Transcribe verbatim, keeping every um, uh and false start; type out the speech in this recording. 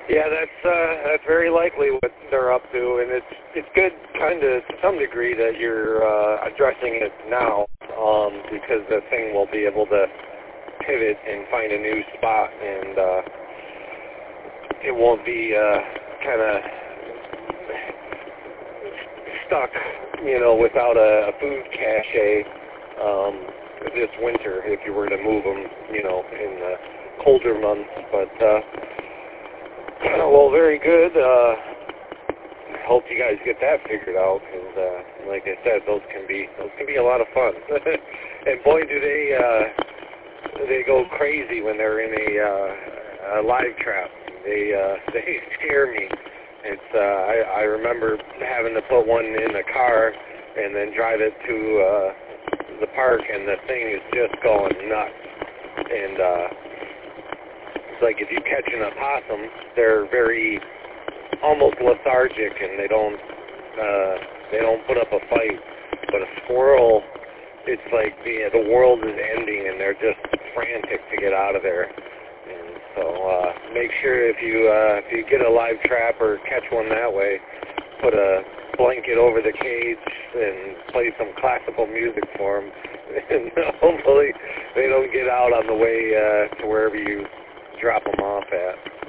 Yeah, that's uh, that's very likely what they're up to, and it's it's good, kind of to some degree, that you're uh, addressing it now, um, because the thing will be able to pivot and find a new spot, and uh, it won't be uh, kind of stuck, you know, without a, a food cache um, this winter if you were to move them, you know, in the colder months. But uh, well, very good. Uh, I hope you guys get that figured out, and uh, like I said, those can be those can be a lot of fun. And boy, do they uh, they go crazy when they're in a, uh, a live trap. They uh, they scare me. It's uh, I, I remember having to put one in the car and then drive it to uh, the park, and the thing is just going nuts. And uh, it's like if you catch an opossum, they're very almost lethargic, and they don't uh, they don't put up a fight. But a squirrel, it's like the the world is ending, and they're just frantic to get out of there. And so uh, make sure if you uh, if you get a live trap or catch one that way, put a blanket over the cage and play some classical music for them, and hopefully they don't get out on the way uh, to wherever you drop them off at.